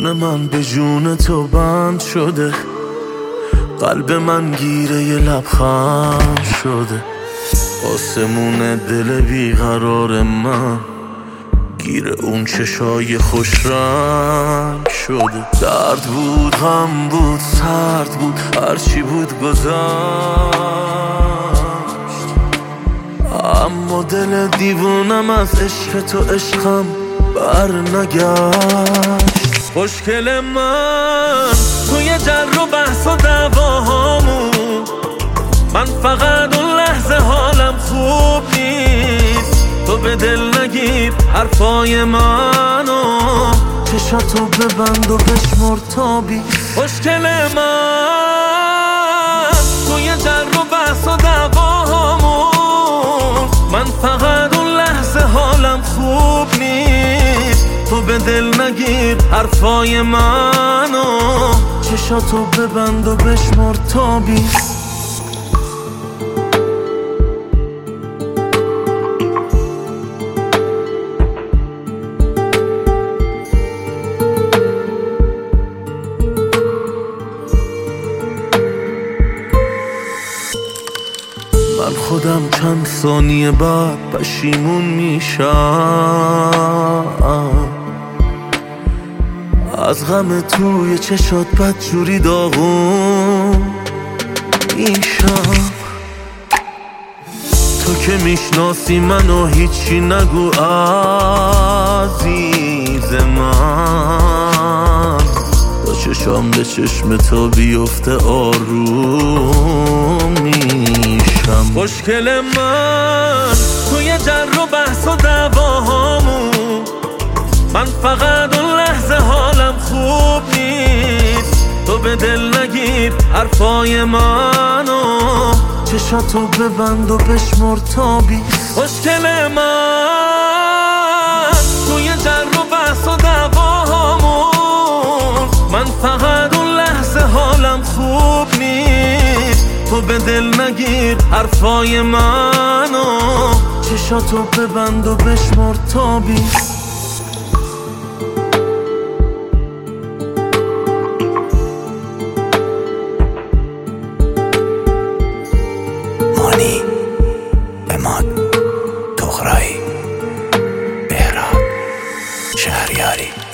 جون من به جون تو بند شده، قلب من گیره ی لبخند شده. آسمون دل بیقرار من گیره اون چشای خوش رنگ شده. درد بود، غم بود، سرد بود، هرچی بود گذشت، اما دل دیوونم از عشق تو عشقم بر نگشت. خوشگل من توی جر و بحث و دعواهامون، من فقط اون لحظه حالم خوب نیست. تو به دل نگیر حرفای منو، چشاتو ببند و بشمر تا 20. خوشگل من توی جر و بحث و دعواهامون، من فقط اون لحظه حالم خوب نیست. تو به دل نگیر حرفای منو، چشاتو ببند و بشمر تا 20. من خودم چند ثانیه بعد پشیمون میشم از غم توی چشات، بدجوری داغون میشم. تو که میشناسی منو هیچی نگو عزیز من، با چشام به چشم تو بیفته آروم میشم. خوشگل من توی جر و بحث و دعواهامون، من فقط اون لحظه حالم خوب نیست. تو به دل نگیر حرفای منو، چشاتو ببند و بشمر تا 20. خوشگل من توی جر و بحث و دعواهامون، من فقط اون لحظه حالم خوب نیست. تو به دل نگیر حرفای منو، چشاتو ببند و بشمر تا 20. مانی اماد تغرایی بهراد شهریاری